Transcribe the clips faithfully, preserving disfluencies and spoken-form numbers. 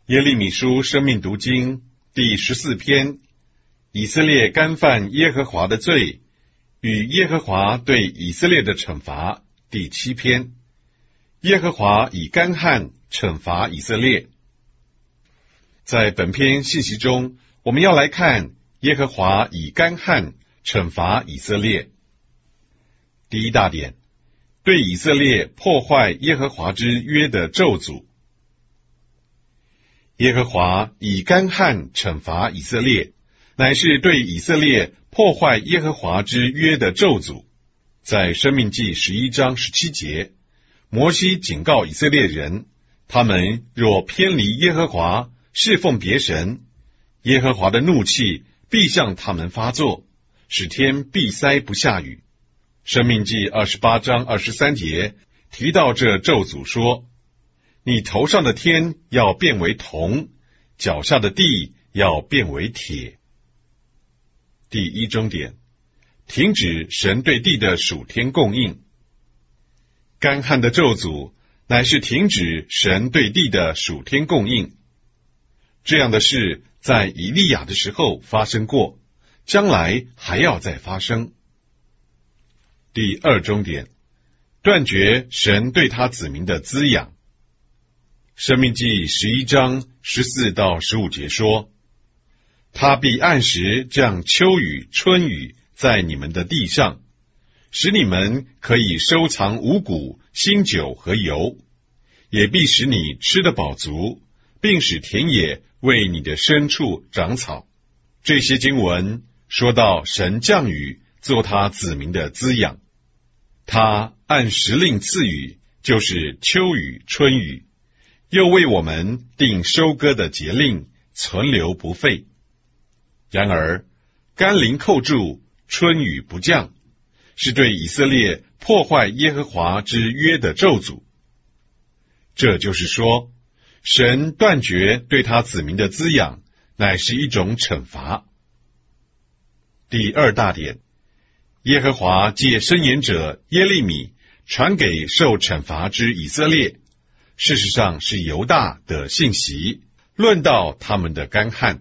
耶利米书生命读经第十四篇，以色列干犯耶和华的罪与耶和华对以色列的惩罚第七篇，耶和华以干旱惩罚以色列。在本篇信息中，我们要来看耶和华以干旱惩罚以色列。第一大点，对以色列破坏耶和华之约的咒诅。耶和华以干旱惩罚以色列，乃是对以色列破坏耶和华之约的咒诅。在申命记十一章十七节，摩西警告以色列人，他们若偏离耶和华，侍奉别神，耶和华的怒气必向他们发作，使天闭塞不下雨。申命记二十八章二十三节提到这咒诅说，你头上的天要变为铜，脚下的地要变为铁。第一中点，停止神对地的属天供应。干旱的咒诅乃是停止神对地的属天供应。这样的事在以利亚的时候发生过，将来还要再发生。第二中点，断绝神对他子民的滋养。申命记十一章十四到十五节说，他必按时降秋雨春雨在你们的地上，使你们可以收藏五谷新酒和油，也必使你吃得饱足，并使田野为你的牲畜长草。这些经文说到神降雨做他子民的滋养，他按时令赐雨，就是秋雨春雨，又为我们定收割的节令，存留不废。然而甘霖扣住，春雨不降，是对以色列破坏耶和华之约的咒诅。这就是说，神断绝对他子民的滋养，乃是一种惩罚。第二大点，耶和华借申言者耶利米传给受惩罚之以色列，事实上是犹大的信息，论到他们的干旱。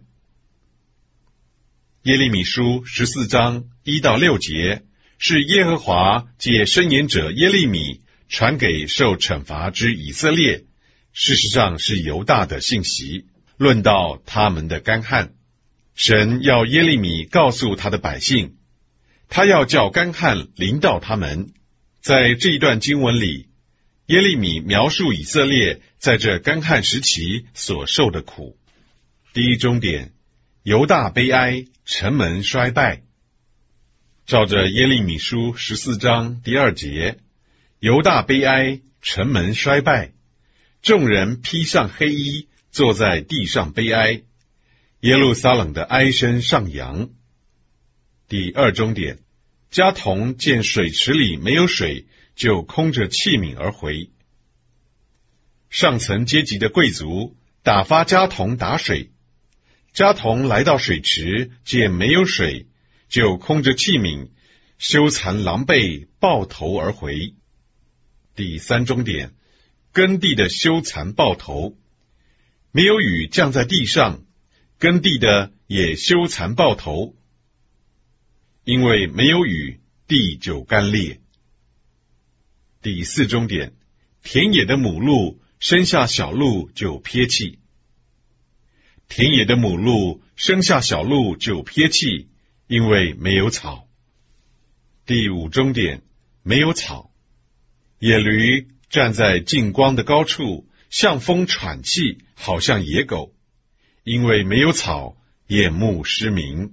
耶利米书十四章一到六节，是耶和华借申言者耶利米传给受惩罚之以色列，事实上是犹大的信息，论到他们的干旱。神要耶利米告诉他的百姓，他要叫干旱临到他们。在这一段经文里，耶利米描述以色列在这干旱时期所受的苦。第一中点，犹大悲哀，城门衰败。照着耶利米书十四章第二节，犹大悲哀，城门衰败，众人披上黑衣，坐在地上悲哀，耶路撒冷的哀声上扬。第二中点，家童见水池里没有水，就空着器皿而回。上层阶级的贵族打发家童打水，家童来到水池，见没有水，就空着器皿，羞惭狼狈，抱头而回。第三中点，耕地的羞惭抱头，没有雨降在地上，耕地的也羞惭抱头，因为没有雨，地就干裂。第四中点，田野的母鹿生下小鹿就撇弃，田野的母鹿生下小鹿就撇弃，因为没有草。第五中点，没有草，野驴站在近光的高处，向风喘气，好像野狗，因为没有草，眼目失明。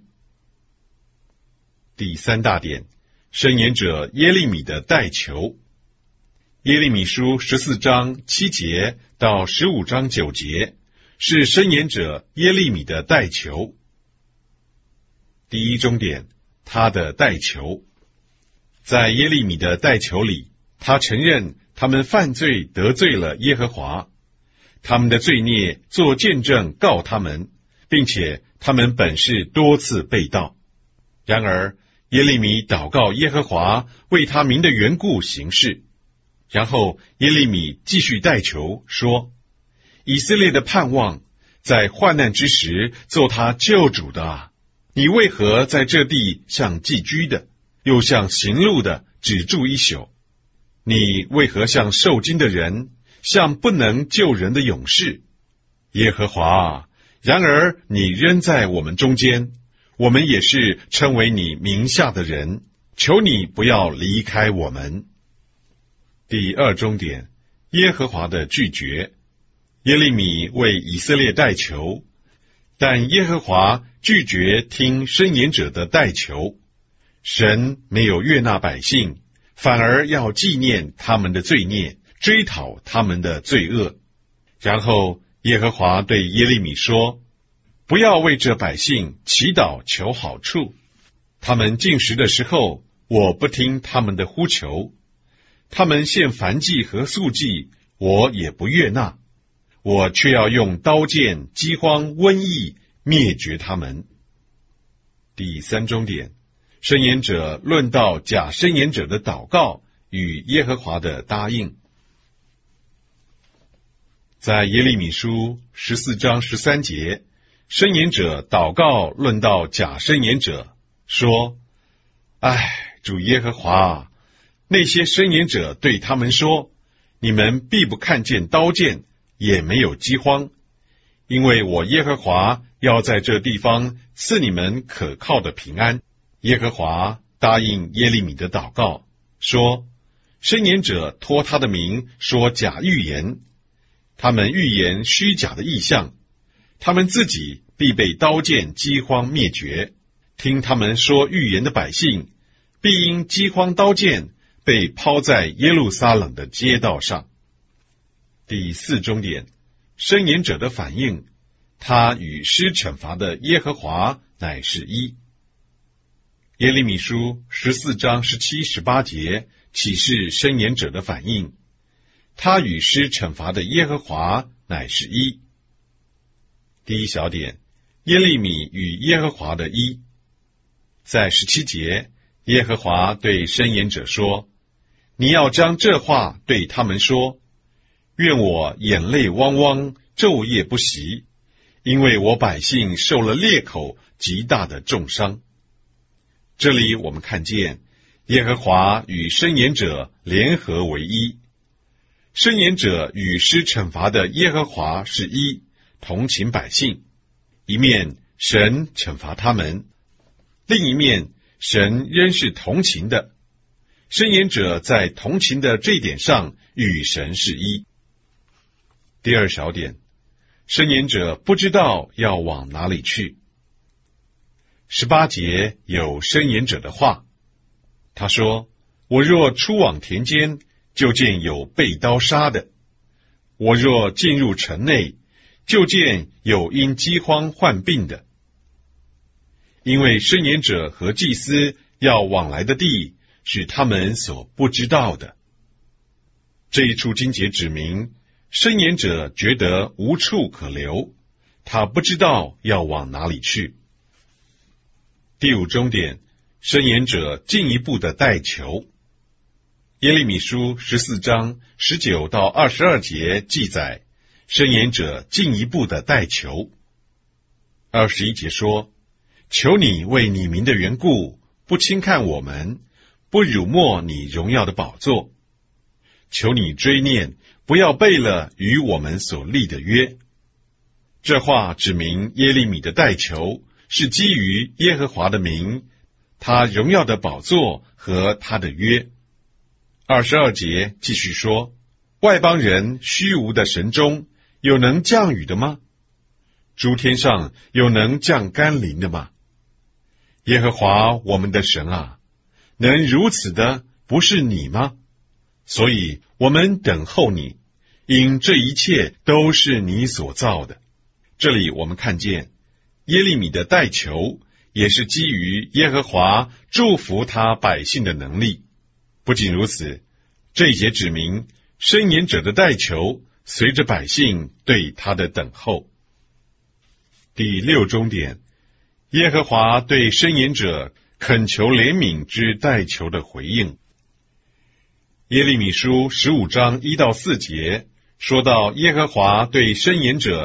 第三大点，申言者耶利米的代求。耶利米书十四章七节到十五章九节，是申言者耶利米的代求。第一中点，他的代求。在耶利米的代求里，他承认他们犯罪得罪了耶和华，他们的罪孽做见证告他们，并且他们本是多次被盗。然而耶利米祷告耶和华为他民的缘故行事。然后耶利米继续代求说，以色列的盼望在患难之时做他救主的啊！你为何在这地像寄居的，又像行路的，只住一宿？你为何像受惊的人，像不能救人的勇士？耶和华啊，然而你仍在我们中间，我们也是称为你名下的人，求你不要离开我们。第二中点，耶和华的拒绝。耶利米为以色列代求，但耶和华拒绝听申言者的代求。神没有悦纳百姓，反而要纪念他们的罪孽，追讨他们的罪恶。然后耶和华对耶利米说，不要为这百姓祈祷求好处，他们进食的时候，我不听他们的呼求，他们献燔祭和素祭，我也不悦纳，我却要用刀剑、饥荒、瘟疫灭绝他们。第三中点，申言者论到假申言者的祷告与耶和华的答应。在耶利米书十四章十三节，申言者祷告论到假申言者，说：唉，主耶和华，那些申言者对他们说，你们必不看见刀剑，也没有饥荒，因为我耶和华要在这地方赐你们可靠的平安。耶和华答应耶利米的祷告，说：申言者托他的名说假预言，他们预言虚假的异象，他们自己必被刀剑饥荒灭绝。听他们说预言的百姓，必因饥荒刀剑被抛在耶路撒冷的街道上。第四中点，申言者的反应，他与施惩罚的耶和华乃是一。耶利米书十四章十七、十八节启示申言者的反应，他与施惩罚的耶和华乃是一。第一小点，耶利米与耶和华的一。在十七节，耶和华对申言者说：你要将这话对他们说，愿我眼泪汪汪，昼夜不息，因为我百姓受了裂口极大的重伤。这里我们看见耶和华与申言者联合为一，申言者与施惩罚的耶和华是一，同情百姓。一面神惩罚他们，另一面神仍是同情的。申言者在同情的这一点上与神是一。第二小点，申言者不知道要往哪里去。十八节有申言者的话，他说：我若出往田间，就见有被刀杀的；我若进入城内，就见有因饥荒患病的。因为申言者和祭司要往来的地是他们所不知道的。这一处经节指明，申言者觉得无处可留，他不知道要往哪里去。第五中点，申言者进一步的代求。耶利米书十四章十九到二十二节记载，申言者进一步的代求。二十一节说：求你为你名的缘故，不轻看我们，不辱没你荣耀的宝座。求你追念，不要背了与我们所立的约。这话指明耶利米的代求是基于耶和华的名，他荣耀的宝座和他的约。二十二节继续说：外邦人虚无的神中，有能降雨的吗？诸天上有能降甘霖的吗？耶和华我们的神啊，能如此的不是你吗？所以我们等候你，因这一切都是你所造的。这里我们看见耶利米的代求也是基于耶和华祝福他百姓的能力。不仅如此，这一节指明申言者的代求随着百姓对他的等候。第六中点，耶和华对申言者恳求怜悯之代求的回应。耶利米书十五章一到四节说到耶和华对申言者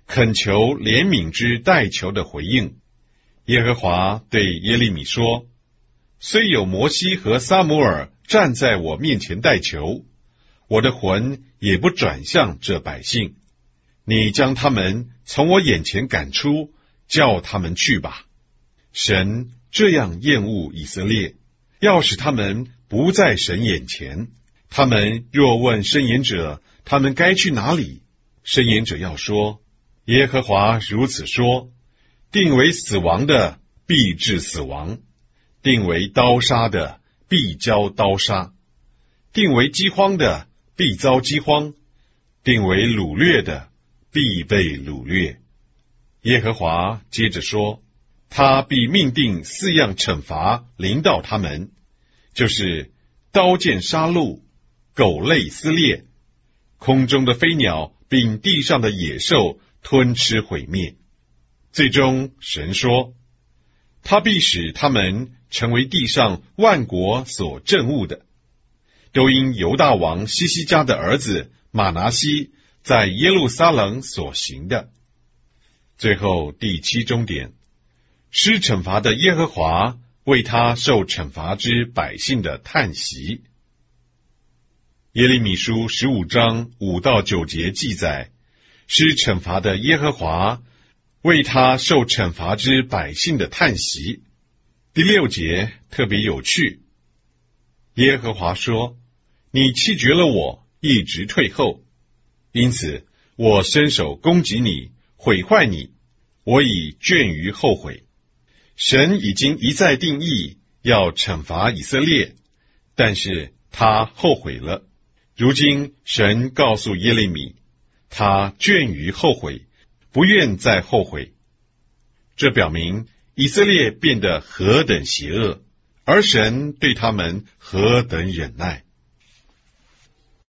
恳求怜悯之代求的回应。耶和华对耶利米说：虽有摩西和撒母耳站在我面前代求，我的魂也不转向这百姓。你将他们从我眼前赶出，叫他们去吧。神这样厌恶以色列，要使他们不在神眼前。他们若问申言者，他们该去哪里？申言者要说：耶和华如此说，定为死亡的，必致死亡；定为刀杀的，必遭刀杀；定为饥荒的，必遭饥荒；定为掳掠的，必被掳掠。耶和华接着说，他必命定四样惩罚临到他们，就是刀剑杀戮、狗类撕裂、空中的飞鸟并地上的野兽吞吃毁灭。最终神说，他必使他们成为地上万国所憎恶的，都因犹大王西西家的儿子马拿西在耶路撒冷所行的。最后第七终点，施惩罚的耶和华为他受惩罚之百姓的叹息。耶利米书十五章五到九节记载，施惩罚的耶和华为他受惩罚之百姓的叹息。第六节特别有趣，耶和华说，你弃绝了我，一直退后，因此我伸手攻击你，毁坏你，我已倦于后悔。神已经一再定义要惩罚以色列，但是他后悔了。如今神告诉耶利米，他倦于后悔，不愿再后悔。这表明以色列变得何等邪恶，而神对他们何等忍耐。